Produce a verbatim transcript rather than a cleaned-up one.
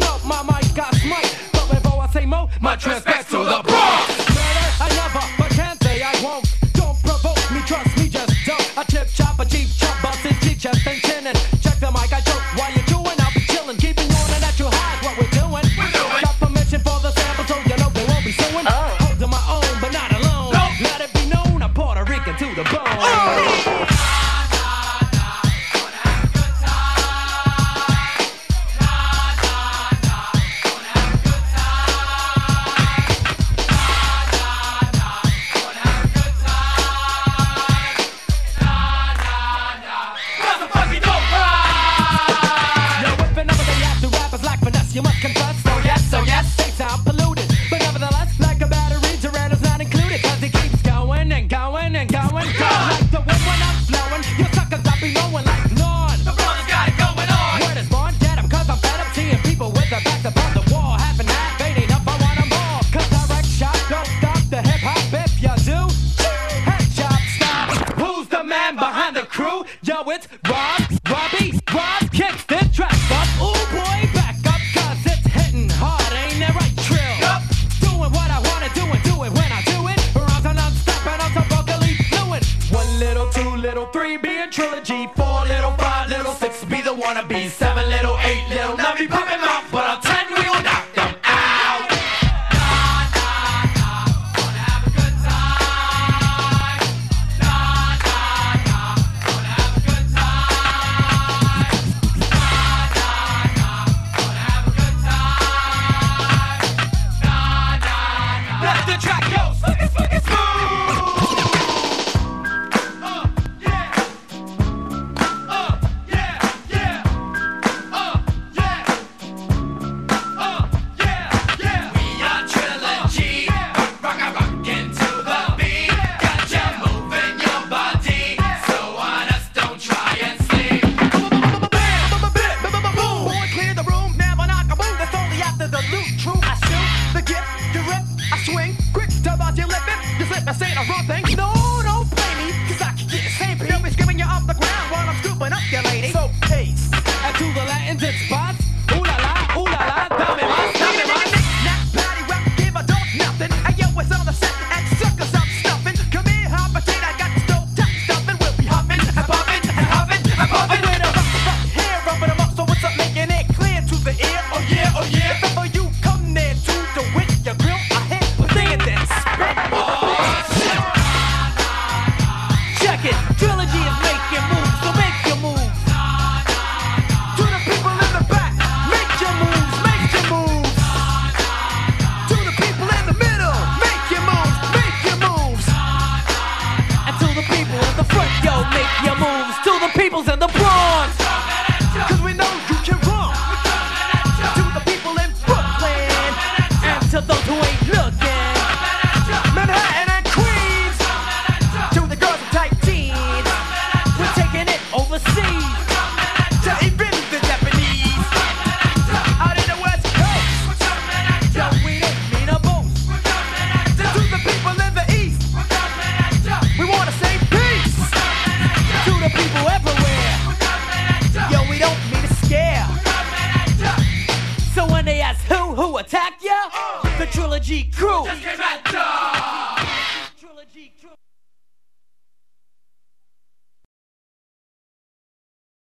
know my mic got smite. But before I say mo, my transpact to the Bronx. Murder, I never, but can't say I won't. Don't provoke me, trust me, just don't. I chip chop, a cheap chop, bust his cheek chest and chinning. Check the mic, I choke while you're chewing. I'll be chilling, keeping on a natural high. What we're doing? We're doing. Got permission for the sample, so you know they won't be suing. Oh. Holding my own, but not alone. No. Let it be known, I'm Puerto Rican to the bone. Oh. You must confess, so yes, so yes, they sound polluted. But nevertheless, like a battery, Tyranno's not included. Cause it keeps going and going and going. Go like the wind when I'm flowing. You suckers not be knowing like lawn. The brother's got it going on. Word is born, get 'em cause I'm fed up seeing people with their backs up on the wall. Half and half, ain't enough, I want 'em all. Cause direct shot don't stop the hip hop if you do. Headshot stop. Who's the man behind the crew? Yo, it's Rob, Robbie, Rob kicks this track up. Ooh boy, back up. Hard, ain't that right, Trill? Yep. Doing what I wanna do and do it when I do it. Rhymes are non-stop and I'm so vocally fluid. One little, two little, three be a trilogy. Four little, five little, six be the wannabe. Seven little, eight little, not be popping out, but I'm ten, we will knock them out. Nah, nah, nah, wanna have a good time. Nah, nah, nah, wanna have a good time. Nah, nah, nah, wanna have a good time. Let the track go, fucking fucking smooth. Uh, yeah. Uh, yeah, yeah. Uh, yeah. Uh, yeah, yeah. We are Trilogy, rock a rockin' to the beat. Got ya moving your body, so on us don't try and sleep. Boy, clear the room, never knock a boom. That's only after the loot. True, I shoot the gift, you rip. I swing, quick to about your lip, you slip and say the wrong thing. No, don't play me, cause I can get the same thing. Always giving you off the ground while I'm scooping up your lady. So, pace. And to the Latins, it's spots. Ooh la la, ooh la la, dame más, dame más. Now, patty rap, give a dog nothing. And yo, it's on the set, and suckers I'm stuffing. Come here, hop potato, I got the stove top stuffing. We'll be hopping, and popping, and hopping, and popping. With a rock, rock, hair, rubbing them up, so what's up, making it clear to the ear? Oh yeah, oh yeah. Before you come there to the wit, your grill, I hit with this. Check it, Trilogy is making moves, so make your moves. To the people in the back, make your moves, make your moves. To the people in the middle, make your moves, make your moves. And to the people in the front, yo, make your moves. To the peoples in the Bronx, cause we know you can run. To the people in Brooklyn, and to those who ain't looking. Manhattan and Queens, to the girls with tight jeans, we're taking it overseas, to even the Japanese, out in the West Coast, yo, we don't mean a boast, to the people in the East, we wanna say peace, to the people everywhere, yo, we don't mean to scare, so when they ask who, who attacked ya, the Trilogy crew. Just came at ya.